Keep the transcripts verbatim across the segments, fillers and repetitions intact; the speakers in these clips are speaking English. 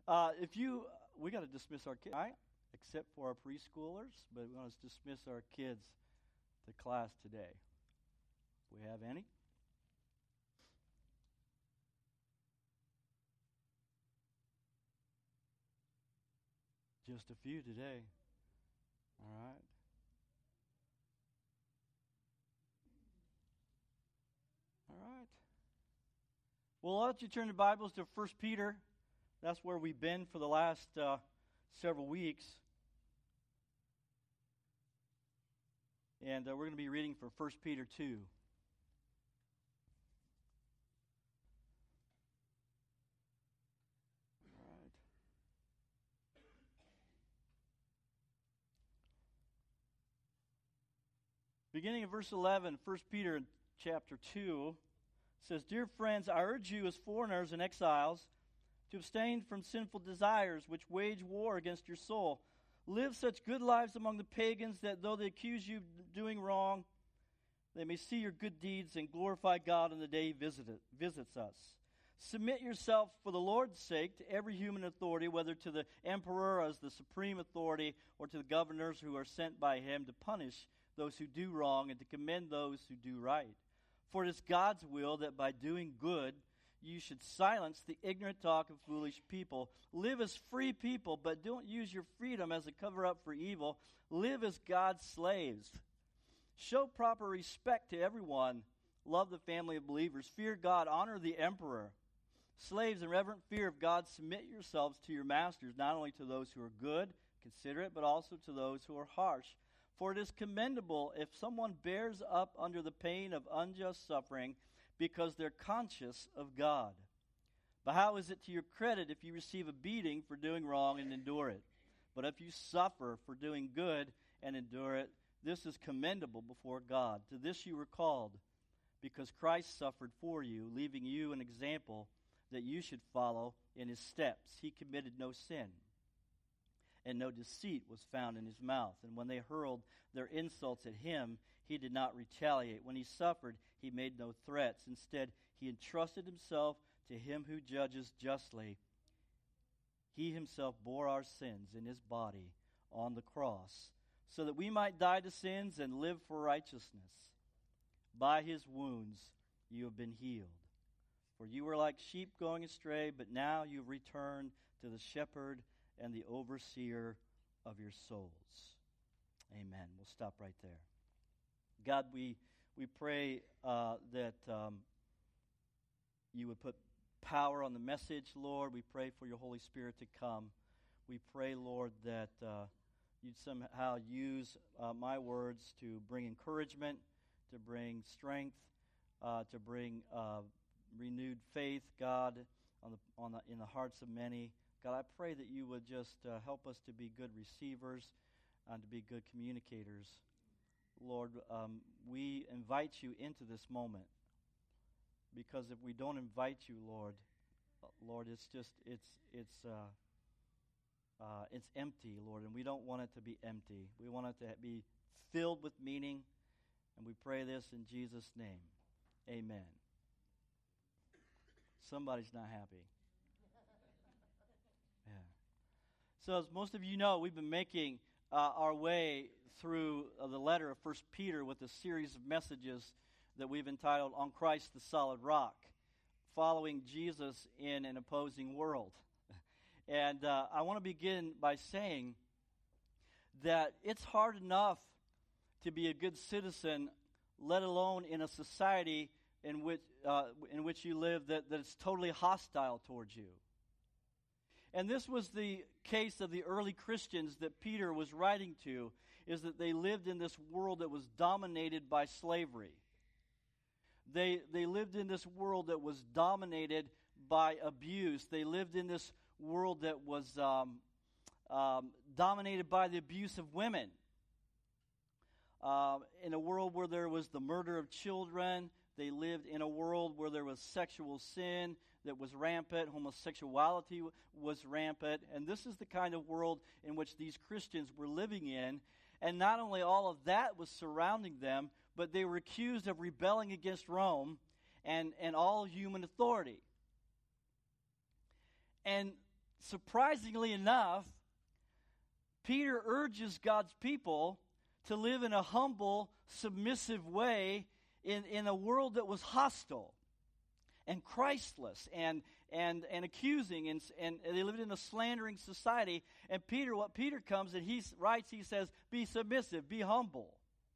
Uh, if you, we got to dismiss our kids, right? Except for our preschoolers, but we want to dismiss our kids to class today. Do we have any? Just a few today. All right. All right. Well, why don't you turn the Bibles to First Peter? That's where we've been for the last uh, several weeks. And uh, we're going to be reading from First Peter two. All right. Beginning of verse eleven, First Peter chapter two says, "Dear friends, I urge you as foreigners and exiles to abstain from sinful desires which wage war against your soul. Live such good lives among the pagans that though they accuse you of doing wrong, they may see your good deeds and glorify God on the day He visit, visits us. Submit yourself for the Lord's sake to every human authority, whether to the emperor as the supreme authority or to the governors who are sent by him to punish those who do wrong and to commend those who do right. For it is God's will that by doing good you should silence the ignorant talk of foolish people. Live as free people, but don't use your freedom as a cover-up for evil. Live as God's slaves. Show proper respect to everyone. Love the family of believers. Fear God. Honor the emperor. Slaves, in reverent fear of God, submit yourselves to your masters, not only to those who are good, considerate, but also to those who are harsh. For it is commendable if someone bears up under the pain of unjust suffering because they're conscious of God. But how is it to your credit if you receive a beating for doing wrong and endure it? But if you suffer for doing good and endure it, this is commendable before God. To this you were called, because Christ suffered for you, leaving you an example that you should follow in His steps. He committed no sin, and no deceit was found in His mouth. And when they hurled their insults at Him, He did not retaliate. When He suffered, He made no threats. Instead, He entrusted Himself to Him who judges justly. He Himself bore our sins in His body on the cross, so that we might die to sins and live for righteousness. By His wounds you have been healed. For you were like sheep going astray, but now you have returned to the shepherd and the overseer of your souls." Amen. We'll stop right there. God, we we pray uh, that um, you would put power on the message, Lord. We pray for your Holy Spirit to come. We pray, Lord, that uh, you'd somehow use uh, my words to bring encouragement, to bring strength, uh, to bring uh, renewed faith, God, on the on the in the hearts of many. God, I pray that you would just uh, help us to be good receivers and to be good communicators. Lord, um, we invite you into this moment, because if we don't invite you, Lord, Lord, it's just it's it's uh, uh, it's empty, Lord, and we don't want it to be empty. We want it to be filled with meaning, and we pray this in Jesus' name. Amen. Somebody's not happy. Yeah. So as most of you know, we've been making uh, our way through uh, the letter of First Peter with a series of messages that we've entitled "On Christ the Solid Rock," following Jesus in an opposing world. And uh, I want to begin by saying that it's hard enough to be a good citizen, let alone in a society in which uh, in which you live that, that is totally hostile towards you. And this was the case of the early Christians that Peter was writing to, is that they lived in this world that was dominated by slavery. They they lived in this world that was dominated by abuse. They lived in this world that was um, um, dominated by the abuse of women. Uh, in a world where there was the murder of children. They lived in a world where there was sexual sin that was rampant, homosexuality was rampant, and this is the kind of world in which these Christians were living in. And not only all of that was surrounding them, but they were accused of rebelling against Rome and, and all human authority. And surprisingly enough, Peter urges God's people to live in a humble, submissive way in, in a world that was hostile and Christless and and and accusing, and, and they lived in a slandering society. And Peter, what Peter comes and he writes, he says, be submissive, be humble.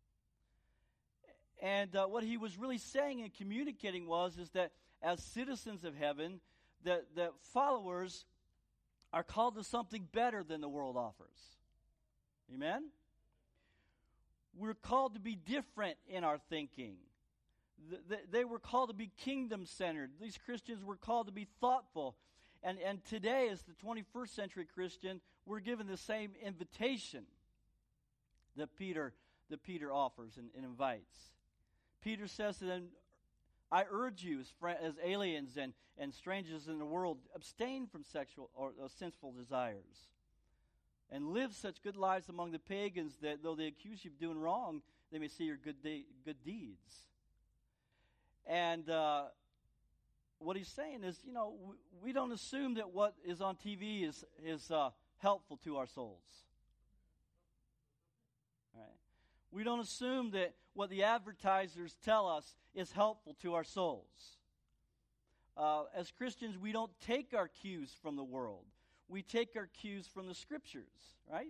And uh, what he was really saying and communicating was is that as citizens of heaven, that, that followers are called to something better than the world offers. Amen? We're called to be different in our thinking. They were called to be kingdom-centered. These Christians were called to be thoughtful. And, and today, as the twenty-first century Christian, we're given the same invitation that Peter, that Peter offers and, and invites. Peter says to them, I urge you as, fr- as aliens and, and strangers in the world, abstain from sexual or uh, sinful desires and live such good lives among the pagans that though they accuse you of doing wrong, they may see your good, de- good deeds. And uh, what he's saying is, you know, we, we don't assume that what is on T V is is uh, helpful to our souls. Right? We don't assume that what the advertisers tell us is helpful to our souls. Uh, as Christians, we don't take our cues from the world. We take our cues from the Scriptures, right?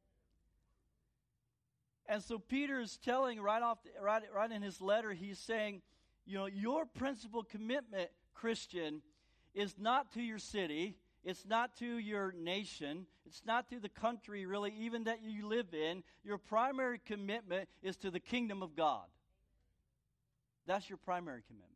And so Peter is telling right off, the, right, right in his letter, he's saying, you know, your principal commitment, Christian, is not to your city. It's not to your nation. It's not to the country, really, even that you live in. Your primary commitment is to the kingdom of God. That's your primary commitment.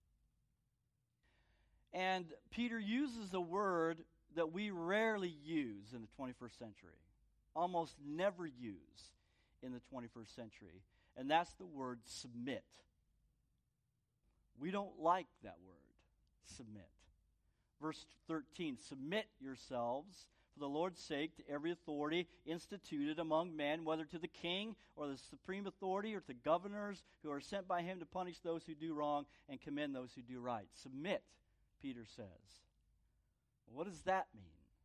And Peter uses a word that we rarely use in the twenty-first century, almost never use in the twenty-first century, and that's the word submit. We don't like that word, submit. Verse thirteen, submit yourselves for the Lord's sake to every authority instituted among men, whether to the king or the supreme authority or to governors who are sent by him to punish those who do wrong and commend those who do right. Submit, Peter says. What does that mean?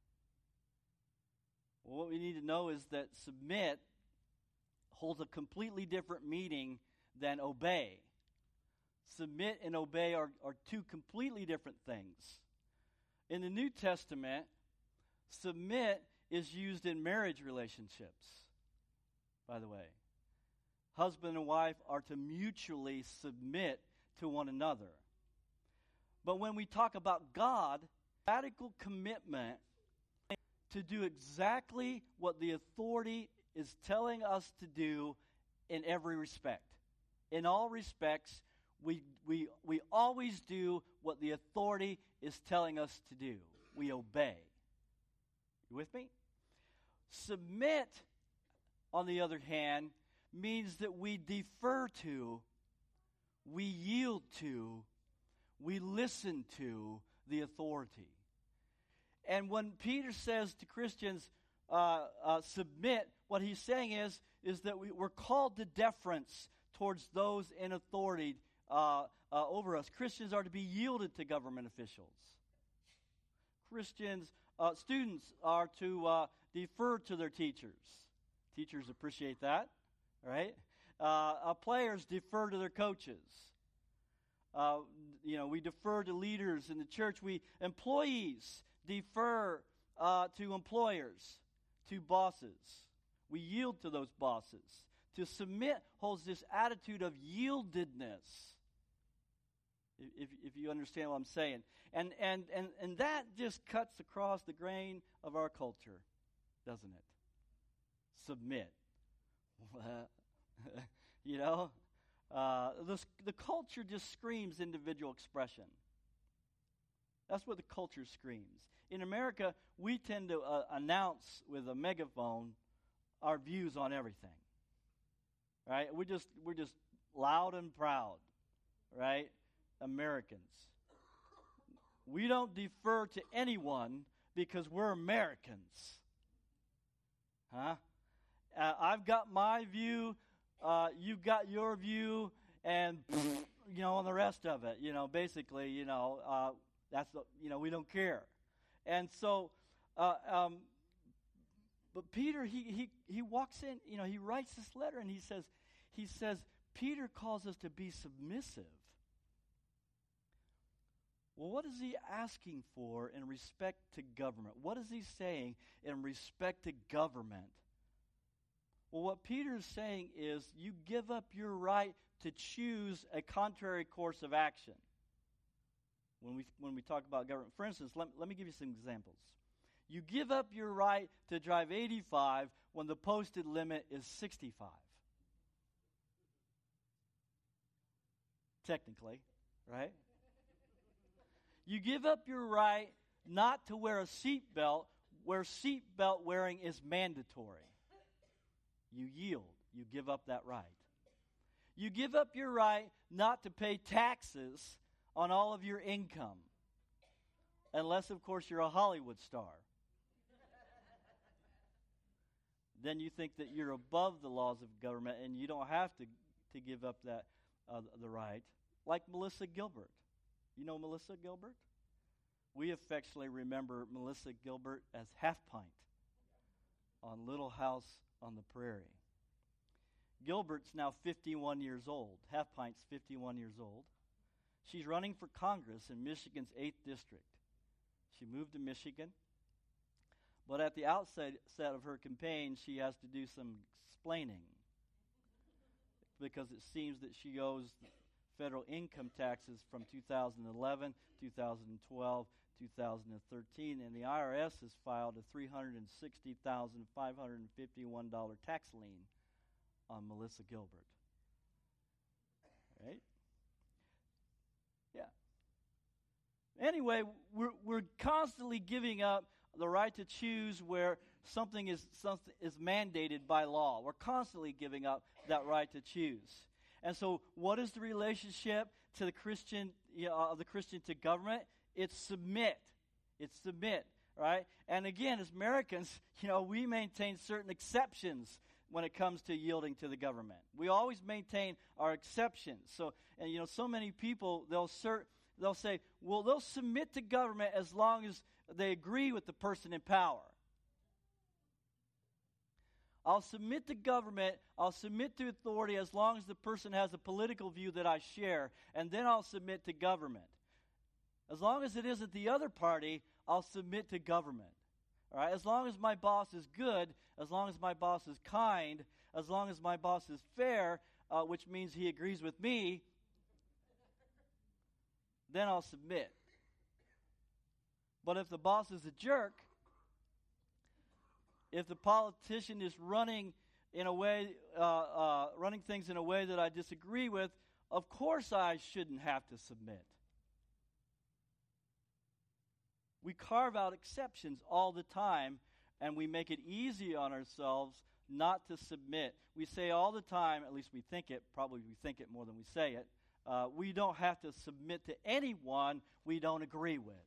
Well, what we need to know is that submit holds a completely different meaning than obey. Submit and obey are, are two completely different things. In the New Testament, submit is used in marriage relationships, by the way. Husband and wife are to mutually submit to one another. But when we talk about God, radical commitment to do exactly what the authority is telling us to do in every respect. In all respects, we we we always do what the authority is telling us to do. We obey. You with me? Submit, on the other hand, means that we defer to, we yield to, we listen to the authority. And when Peter says to Christians, uh, uh, submit, what he's saying is, is that we, we're called to deference towards those in authority uh, uh, over us. Christians are to be yielded to government officials. Christians, uh, students are to uh, defer to their teachers. Teachers appreciate that, right? Uh, uh, players defer to their coaches. Uh, you know, we defer to leaders in the church. We employees defer uh, to employers, to bosses. We yield to those bosses. To submit holds this attitude of yieldedness. If, if you understand what I'm saying. And, and, and, and that just cuts across the grain of our culture, doesn't it? Submit. You know? Uh, the, the culture just screams individual expression. That's what the culture screams. In America, we tend to uh, announce with a megaphone our views on everything. Right? We're just, we're just loud and proud. Right? Americans. We don't defer to anyone because we're Americans. Huh? Uh, I've got my view, uh, you've got your view, and, you know, and the rest of it, you know, basically, you know, uh, that's, the, you know, we don't care. And so Uh, um, but Peter, he, he, he walks in, you know, he writes this letter and he says, he says, Peter calls us to be submissive. Well, what is he asking for in respect to government? What is he saying in respect to government? Well, what Peter is saying is you give up your right to choose a contrary course of action. When we when we talk about government, for instance, let, let me give you some examples. You give up your right to drive eighty-five when the posted limit is sixty-five. Technically, right? You give up your right not to wear a seatbelt where seatbelt wearing is mandatory. You yield. You give up that right. You give up your right not to pay taxes on all of your income. Unless, of course, you're a Hollywood star. Then you think that you're above the laws of government and you don't have to, to give up that uh, the right. Like Melissa Gilbert. You know Melissa Gilbert? We affectionately remember Melissa Gilbert as Half Pint on Little House on the Prairie. Gilbert's now fifty-one years old. Half Pint's fifty-one years old. She's running for Congress in Michigan's eighth District. She moved to Michigan. But at the outset of her campaign, she has to do some explaining. Because it seems that she owes federal income taxes from two thousand eleven, two thousand twelve, two thousand thirteen, and the I R S has filed a three hundred sixty thousand five hundred fifty-one dollars tax lien on Melissa Gilbert. Right? Yeah. Anyway, we're we're constantly giving up the right to choose where something is something is mandated by law. We're constantly giving up that right to choose. And so, what is the relationship to the Christian, you know, of the Christian to government? It's submit. It's submit, right? And again, as Americans, you know, we maintain certain exceptions when it comes to yielding to the government. We always maintain our exceptions. So, and you know, so many people they'll cert, they'll say, well, they'll submit to government as long as they agree with the person in power. I'll submit to government, I'll submit to authority as long as the person has a political view that I share, and then I'll submit to government. As long as it isn't the other party, I'll submit to government. All right? As long as my boss is good, as long as my boss is kind, as long as my boss is fair, uh, which means he agrees with me, then I'll submit. But if the boss is a jerk, if the politician is running in a way, uh, uh, running things in a way that I disagree with, of course I shouldn't have to submit. We carve out exceptions all the time, and we make it easy on ourselves not to submit. We say all the time, at least we think it, probably we think it more than we say it, uh, we don't have to submit to anyone we don't agree with.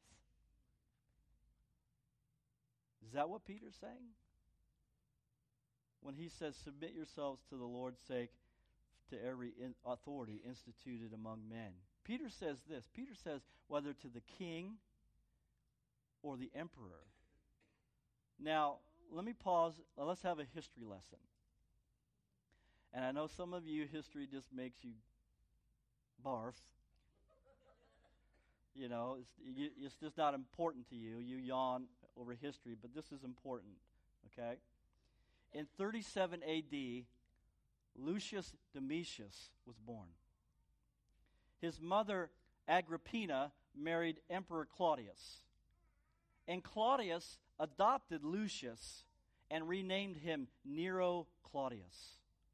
Is that what Peter's saying? When he says, submit yourselves to the Lord's sake to every in authority instituted among men. Peter says this. Peter says, whether to the king or the emperor. Now, let me pause. Let's have a history lesson. And I know some of you, history just makes you barf. You know, it's, you, it's just not important to you. You yawn over history, but this is important, okay? In thirty-seven A D, Lucius Domitius was born. His mother, Agrippina, married Emperor Claudius. And Claudius adopted Lucius and renamed him Nero Claudius.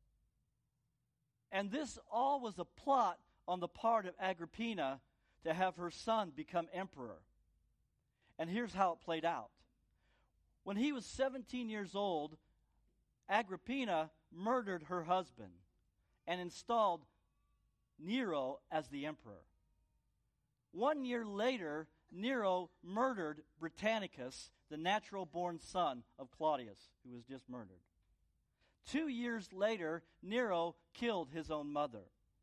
And this all was a plot on the part of Agrippina to have her son become emperor. And here's how it played out. When he was seventeen years old, Agrippina murdered her husband and installed Nero as the emperor. One year later, Nero murdered Britannicus, the natural-born son of Claudius, who was just murdered. Two years later, Nero killed his own mother.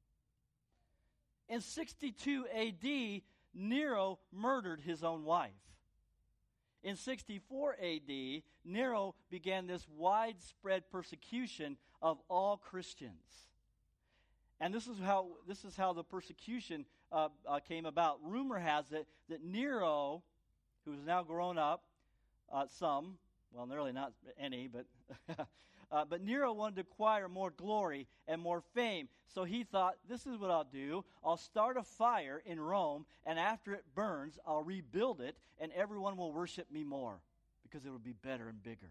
In sixty-two A D, Nero murdered his own wife. In sixty-four A D, Nero began this widespread persecution of all Christians. And this is how this is how the persecution uh, uh, came about. Rumor has it that Nero, who is now grown up, uh, some, well, really not any, but uh, but Nero wanted to acquire more glory and more fame. So he thought, this is what I'll do. I'll start a fire in Rome, and after it burns, I'll rebuild it, and everyone will worship me more because it will be better and bigger.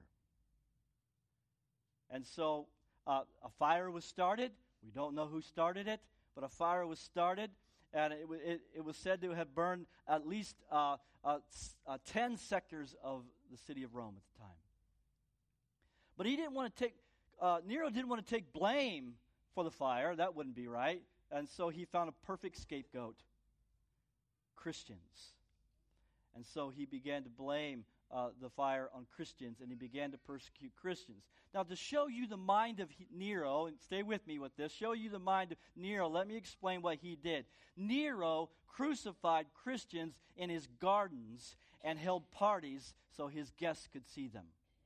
And so uh, a fire was started. We don't know who started it, but a fire was started, and it, it, it was said to have burned at least uh, uh, uh, ten sectors of the city of Rome at the time. But he didn't want to take, uh, Nero didn't want to take blame for the fire. That wouldn't be right. And so he found a perfect scapegoat, Christians. And so he began to blame Uh, the fire on Christians, and he began to persecute Christians. Now, to show you the mind of he, Nero, and stay with me with this, show you the mind of Nero, let me explain what he did. Nero crucified Christians in his gardens and held parties so his guests could see them.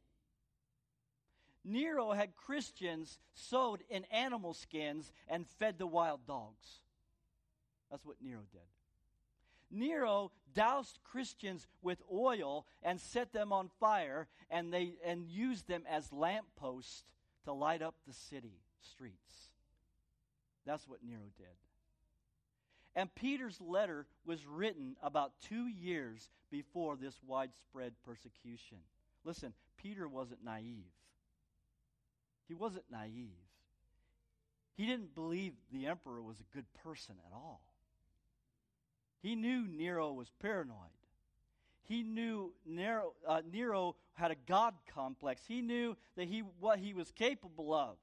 Nero had Christians sewed in animal skins and fed to wild dogs. That's what Nero did. Nero doused Christians with oil and set them on fire, and they and used them as lampposts to light up the city streets. That's what Nero did. And Peter's letter was written about two years before this widespread persecution. Listen, Peter wasn't naive. He wasn't naive. He didn't believe the emperor was a good person at all. He knew Nero was paranoid. He knew Nero, uh, Nero had a God complex. He knew that he what he was capable of.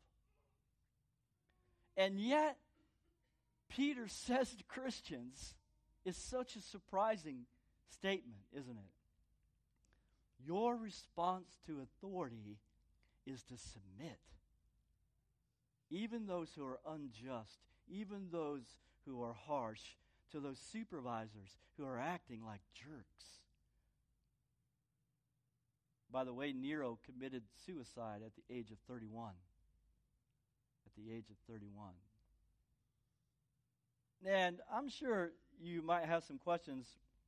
And yet, Peter says to Christians, is such a surprising statement, isn't it? Your response to authority is to submit. Even those who are unjust, even those who are harsh, to those supervisors who are acting like jerks. By the way, Nero committed suicide at the age of thirty-one. At the age of thirty-one. And I'm sure you might have some questions,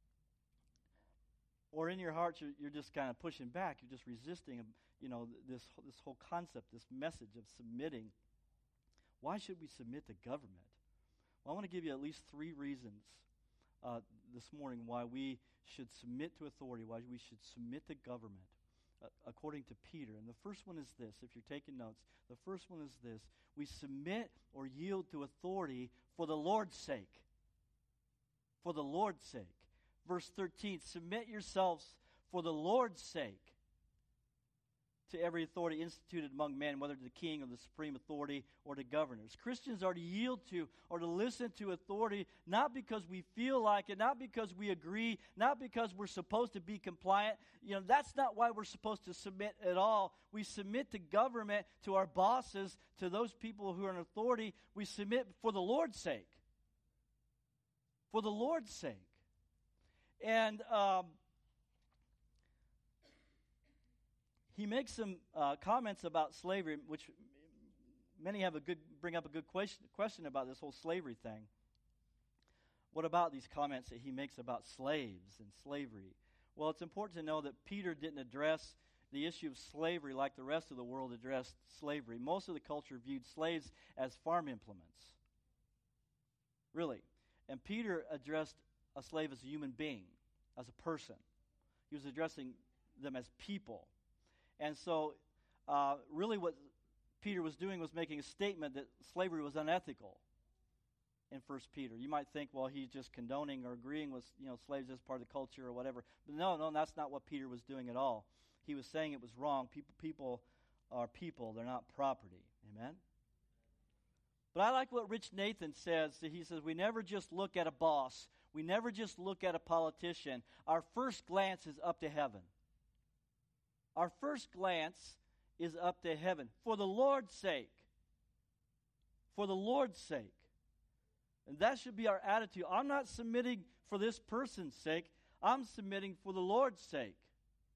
or in your heart you're, you're just kind of pushing back. You're just resisting, you know, this this whole concept, this message of submitting. Why should we submit to government? Well, I want to give you at least three reasons uh, this morning why we should submit to authority, why we should submit to government, uh, according to Peter. And the first one is this, if you're taking notes, the first one is this. We submit or yield to authority for the Lord's sake. For the Lord's sake. Verse thirteen, submit yourselves for the Lord's sake to every authority instituted among men, whether to the king or the supreme authority or to governors. Christians are to yield to or to listen to authority not because we feel like it, not because we agree, not because we're supposed to be compliant. You know, that's not why we're supposed to submit at all. We submit to government, to our bosses, to those people who are in authority. We submit for the Lord's sake. For the Lord's sake. And um he makes some uh, comments about slavery, which many have a good bring up a good question, question about this whole slavery thing. What about these comments that he makes about slaves and slavery? Well, it's important to know that Peter didn't address the issue of slavery like the rest of the world addressed slavery. Most of the culture viewed slaves as farm implements. Really. And Peter addressed a slave as a human being, as a person. He was addressing them as people. And so, uh, really what Peter was doing was making a statement that slavery was unethical in First Peter. You might think, well, he's just condoning or agreeing with, you know, slaves as part of the culture or whatever. But no, no, that's not what Peter was doing at all. He was saying it was wrong. People, people are people. They're not property. Amen? But I like what Rich Nathan says. He says, we never just look at a boss. We never just look at a politician. Our first glance is up to heaven. Our first glance is up to heaven. For the Lord's sake. For the Lord's sake. And that should be our attitude. I'm not submitting for this person's sake. I'm submitting for the Lord's sake.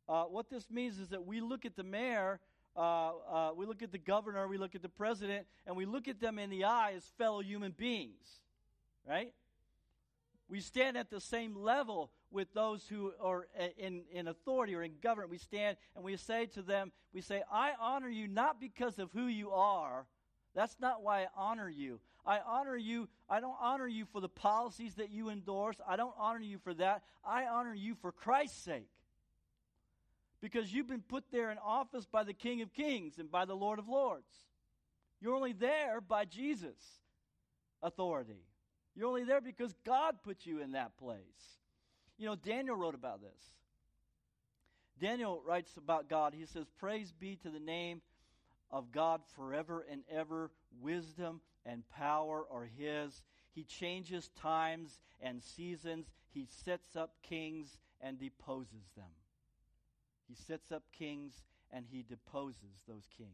Uh, what this means is that we look at the mayor, uh, uh, we look at the governor, we look at the president, and we look at them in the eye as fellow human beings, right? We stand at the same level with those who are in, in authority or in government. We stand and we say to them, we say, I honor you not because of who you are. That's not why I honor you. I honor you, I don't honor you for the policies that you endorse. I don't honor you for that. I honor you for Christ's sake. Because you've been put there in office by the King of Kings and by the Lord of Lords. You're only there by Jesus' authority. You're only there because God put you in that place. You know, Daniel wrote about this. Daniel writes about God. He says, praise be to the name of God forever and ever. Wisdom and power are his. He changes times and seasons. He sets up kings and deposes them. He sets up kings and he deposes those kings.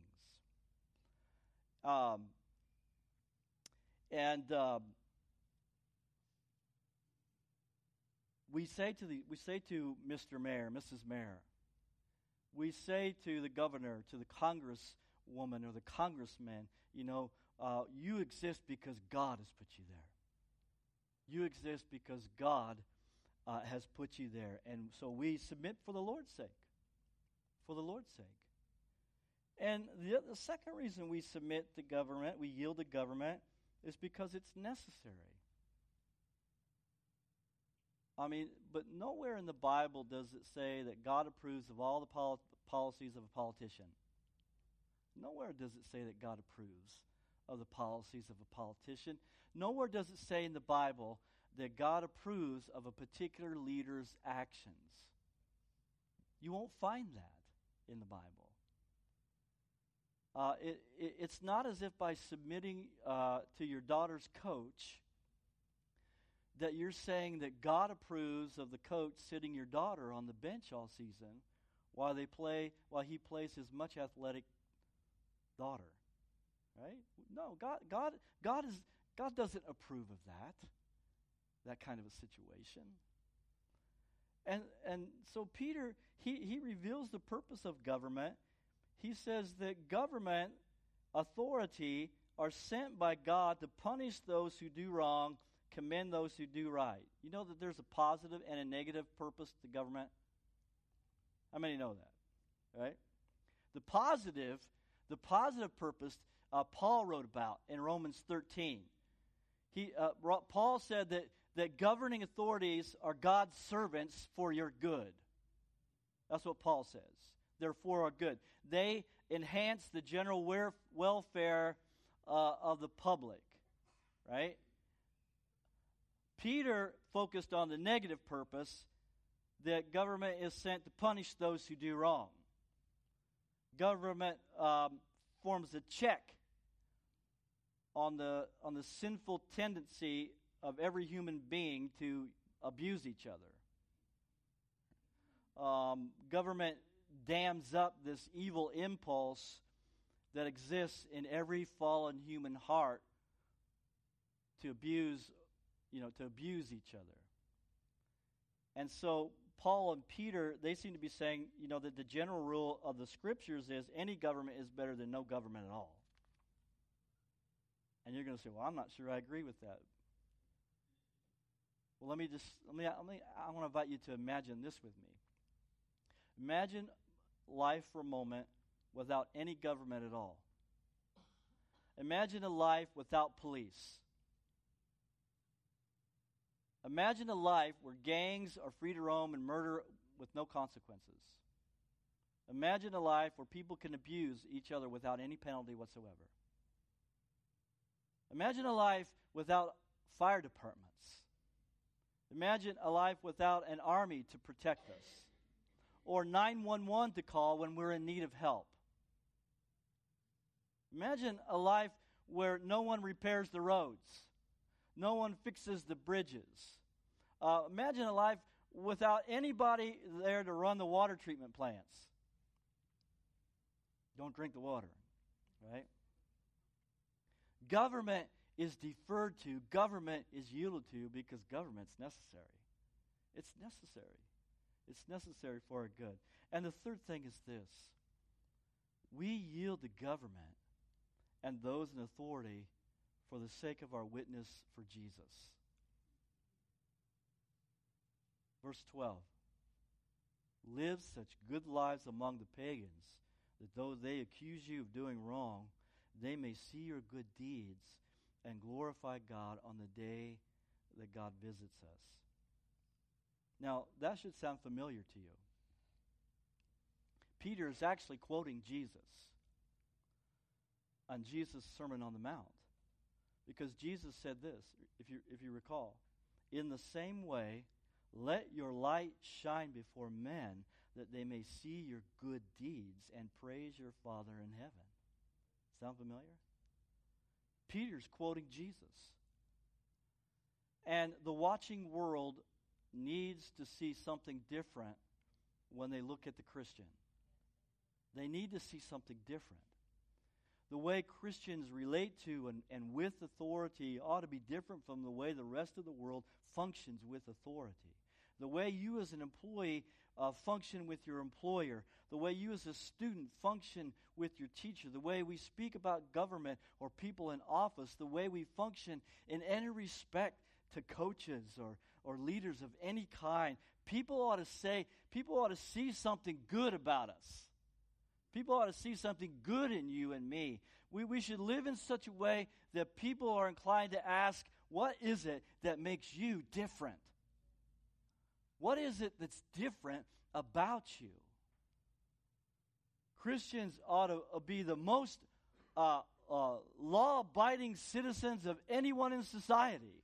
Um, and um, we say to the we say to Mister Mayor, Missus Mayor, we say to the governor, to the congresswoman or the congressman, you know, uh, you exist because God has put you there. You exist because God uh, has put you there, and so we submit for the Lord's sake. For the Lord's sake. And the, the second reason we submit to government, we yield to government, is because it's necessary. I mean, but nowhere in the Bible does it say that God approves of all the pol- policies of a politician. Nowhere does it say that God approves of the policies of a politician. Nowhere does it say in the Bible that God approves of a particular leader's actions. You won't find that in the Bible. Uh, it, it, it's not as if by submitting uh, to your daughter's coach that you're saying that God approves of the coach sitting your daughter on the bench all season while they play, while he plays his much athletic daughter. Right? No, God, God, God is God doesn't approve of that, that kind of a situation. And and so Peter, he, he reveals the purpose of government. He says that government authority are sent by God to punish those who do wrong, commend those who do right. You know that there's a positive and a negative purpose to government? How many know that? Right? The positive, the positive purpose uh, Paul wrote about in Romans thirteen. He uh, Paul said that that governing authorities are God's servants for your good. That's what Paul says. Therefore are good. They enhance the general wear- welfare uh, of the public, right? Peter focused on the negative purpose that government is sent to punish those who do wrong. Government um, forms a check on the on the sinful tendency of every human being to abuse each other. Um, government dams up this evil impulse that exists in every fallen human heart to abuse, you know, to abuse each other. And so Paul and Peter, they seem to be saying, you know, that the general rule of the Scriptures is any government is better than no government at all. And you're going to say, well, I'm not sure I agree with that. Well, let me just, let me, let me, I want to invite you to imagine this with me. Imagine life for a moment without any government at all. Imagine a life without police. Imagine a life where gangs are free to roam and murder with no consequences. Imagine a life where people can abuse each other without any penalty whatsoever. Imagine a life without fire departments. Imagine a life without an army to protect us, or nine one one to call when we're in need of help. Imagine a life where no one repairs the roads, no one fixes the bridges. Uh, imagine a life without anybody there to run the water treatment plants. Don't drink the water, right? Government is deferred to, government is yielded to because government's necessary. It's necessary. It's necessary for our good. And the third thing is this. We yield to government and those in authority for the sake of our witness for Jesus. Verse twelve. Live such good lives among the pagans, that though they accuse you of doing wrong, they may see your good deeds and glorify God on the day that God visits us. Now, that should sound familiar to you. Peter is actually quoting Jesus on Jesus' Sermon on the Mount. Because Jesus said this, if you, if you recall, in the same way, let your light shine before men, that they may see your good deeds and praise your Father in heaven. Sound familiar? Peter's quoting Jesus. And the watching world needs to see something different when they look at the Christian. They need to see something different. The way Christians relate to and, and with authority ought to be different from the way the rest of the world functions with authority. The way you as an employee uh, function with your employer, the way you as a student function with your teacher, the way we speak about government or people in office, the way we function in any respect to coaches or, or leaders of any kind, people ought to say, people ought to see something good about us. People ought to see something good in you and me. We, we should live in such a way that people are inclined to ask, what is it that makes you different? What is it that's different about you? Christians ought to be the most uh, uh, law-abiding citizens of anyone in society.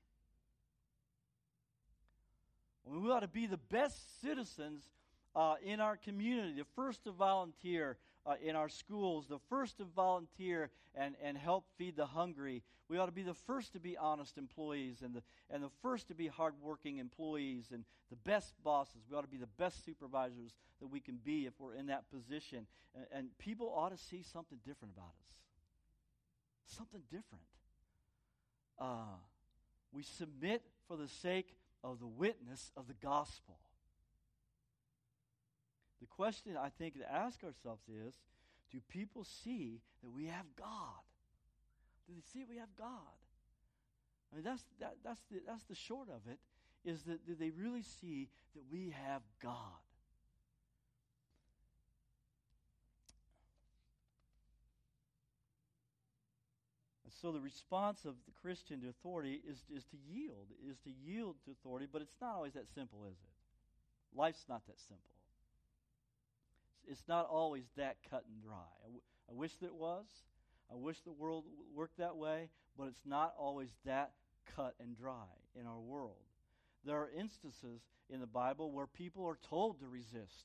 We ought to be the best citizens uh, in our community, the first to volunteer uh, in our schools, the first to volunteer and, and help feed the hungry. We ought to be the first to be honest employees and the, and the first to be hardworking employees and the best bosses. We ought to be the best supervisors that we can be if we're in that position. And, and people ought to see something different about us. Something different. Uh, we submit for the sake of the witness of the gospel. The question I think to ask ourselves is, do people see that we have God? Do they see we have God? I mean, that's that, that's the that's the short of it. Is that do they really see that we have God? And so the response of the Christian to authority is is to yield, is to yield to authority. But it's not always that simple, is it? Life's not that simple. It's not always that cut and dry. I, w- I wish that it was. I wish the world w- worked that way, but it's not always that cut and dry in our world. There are instances in the Bible where people are told to resist.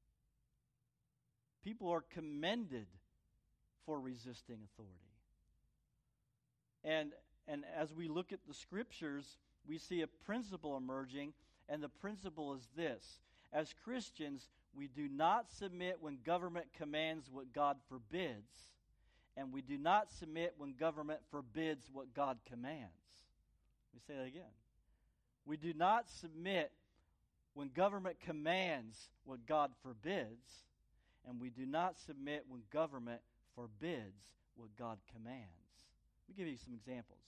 People are commended for resisting authority. And, and as we look at the Scriptures, we see a principle emerging, and the principle is this. As Christians, we do not submit when government commands what God forbids, and we do not submit when government forbids what God commands. Let me say that again. We do not submit when government commands what God forbids, and we do not submit when government forbids what God commands. Let me give you some examples.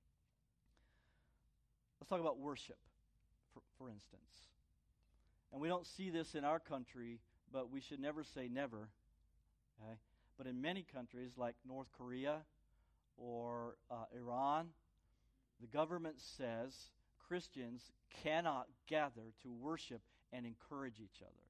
Let's talk about worship, for, for instance. And we don't see this in our country, but we should never say never. Okay? But in many countries like North Korea or uh, Iran, the government says Christians cannot gather to worship and encourage each other.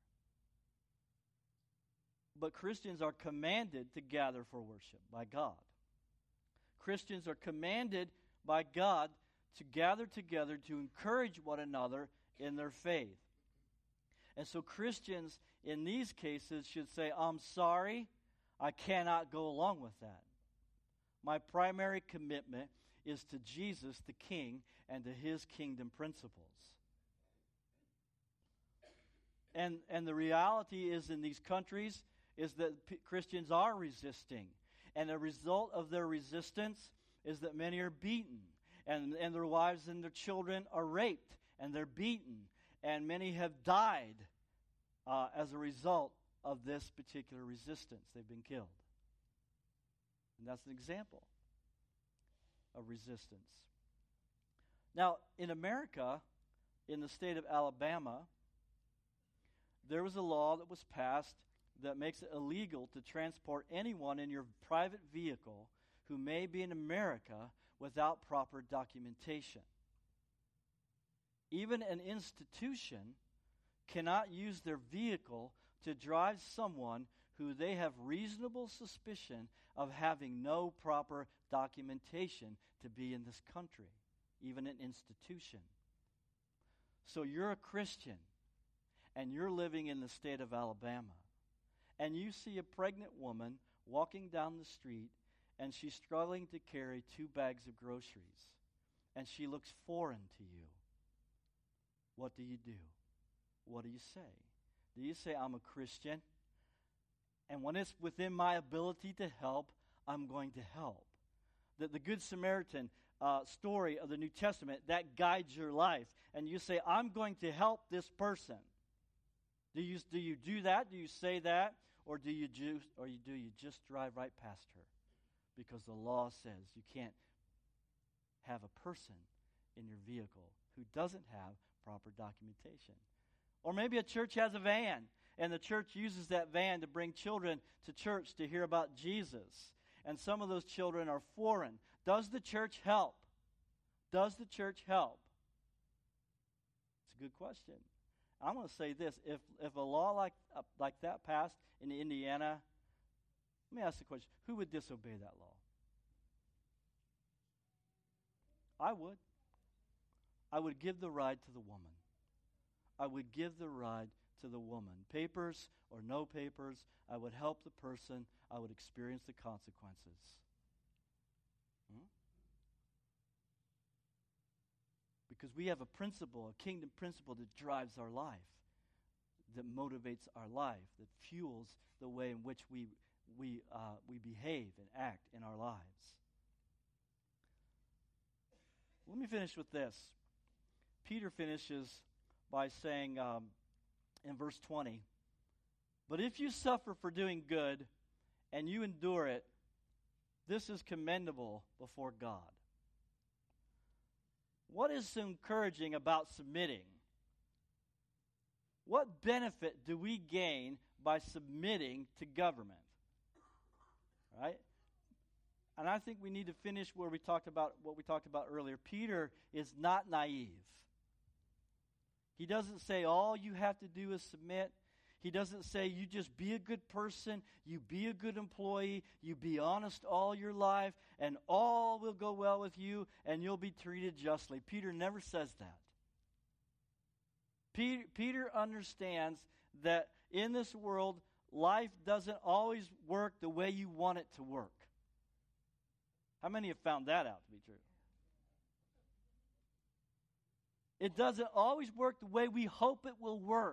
But Christians are commanded to gather for worship by God. Christians are commanded by God to gather together to encourage one another in their faith. And so Christians in these cases should say, I'm sorry, I cannot go along with that. My primary commitment is to Jesus, the King, and to his kingdom principles. And, and the reality is in these countries is that P- Christians are resisting. And the result of their resistance is that many are beaten. And, and their wives and their children are raped. And they're beaten. And many have died uh, as a result of this particular resistance. They've been killed. And that's an example of resistance. Now, in America, in the state of Alabama, there was a law that was passed that makes it illegal to transport anyone in your private vehicle who may be in America without proper documentation. Even an institution cannot use their vehicle to drive someone who they have reasonable suspicion of having no proper documentation to be in this country, even an institution. So you're a Christian, and you're living in the state of Alabama, and you see a pregnant woman walking down the street, and she's struggling to carry two bags of groceries, and she looks foreign to you. What do you do? What do you say? Do you say, I'm a Christian, and when it's within my ability to help, I'm going to help? The, the Good Samaritan uh, story of the New Testament, that guides your life. And you say, I'm going to help this person. Do you, do you do that? Do you say that? Or do you just, or you, do you just drive right past her? Because the law says you can't have a person in your vehicle who doesn't have proper documentation. Or maybe a church has a van, and the church uses that van to bring children to church to hear about Jesus. And some of those children are foreign. Does the church help? Does the church help? It's a good question. I'm going to say this. If if a law like, uh, like that passed in Indiana, let me ask the question, who would disobey that law? I would. I would give the ride to the woman. I would give the ride to the woman. Papers or no papers, I would help the person. I would experience the consequences. Hmm? Because we have a principle, a kingdom principle that drives our life, that motivates our life, that fuels the way in which we we uh, we behave and act in our lives. Let me finish with this. Peter finishes by saying um, in verse twenty, but if you suffer for doing good and you endure it, this is commendable before God. What is so encouraging about submitting? What benefit do we gain by submitting to government? Right? And I think we need to finish where we talked about what we talked about earlier. Peter is not naive. He doesn't say all you have to do is submit. He doesn't say you just be a good person, you be a good employee, you be honest all your life, and all will go well with you, and you'll be treated justly. Peter never says that. Peter, Peter understands that in this world, life doesn't always work the way you want it to work. How many have found that out to be true? It doesn't always work the way we hope it will work.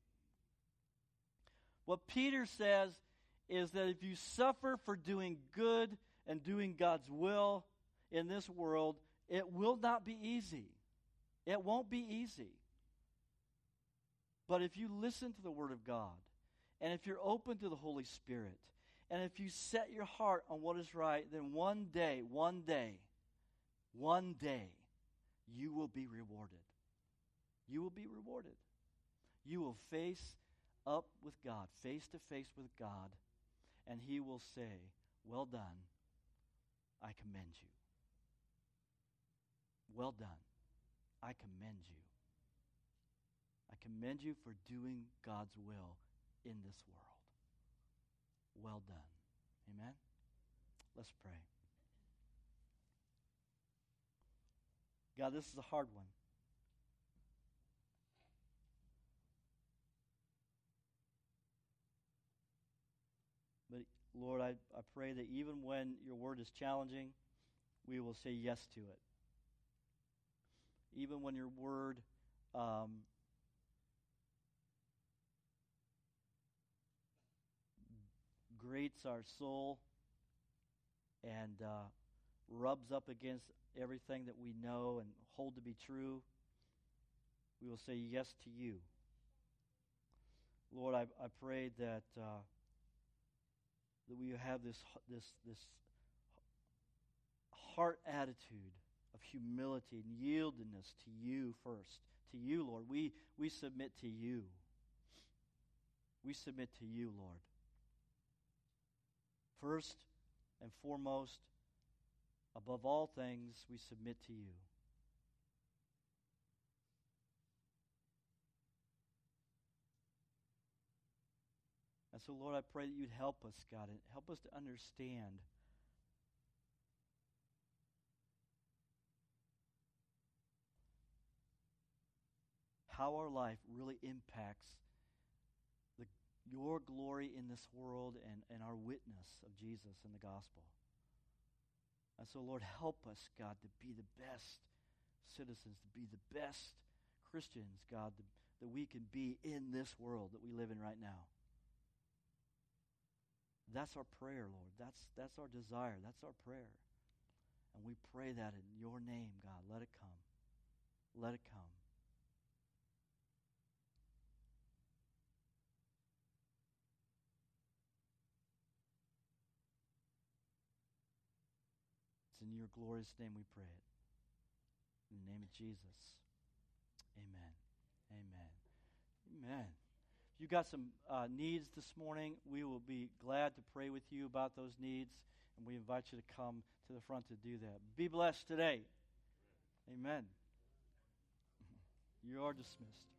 What Peter says is that if you suffer for doing good and doing God's will in this world, it will not be easy. It won't be easy. But if you listen to the Word of God, and if you're open to the Holy Spirit, and if you set your heart on what is right, then one day, one day, one day, you will be rewarded. You will be rewarded. You will face up with God, face to face with God, and He will say, well done, I commend you. Well done, I commend you. I commend you for doing God's will in this world. Well done. Amen? Let's pray. God, this is a hard one. But Lord, I, I pray that even when your word is challenging, we will say yes to it. Even when your word um, grates our soul and uh, rubs up against everything that we know and hold to be true, we will say yes to you. Lord, I, I pray that uh, that we have this this this heart attitude of humility and yieldedness to you first. To you, Lord. We we submit to you. We submit to you, Lord. First and foremost, above all things, we submit to you. And so, Lord, I pray that you'd help us, God, and help us to understand how our life really impacts the, your glory in this world and, and our witness of Jesus in the gospel. And so, Lord, help us, God, to be the best citizens, to be the best Christians, God, that, that we can be in this world that we live in right now. That's our prayer, Lord. That's, that's our desire. That's our prayer. And we pray that in your name, God. Let it come. Let it come. It's in your glorious name we pray it. In the name of Jesus. Amen. Amen. Amen. If you got some uh, needs this morning, we will be glad to pray with you about those needs, and we invite you to come to the front to do that. Be blessed today. Amen. You are dismissed.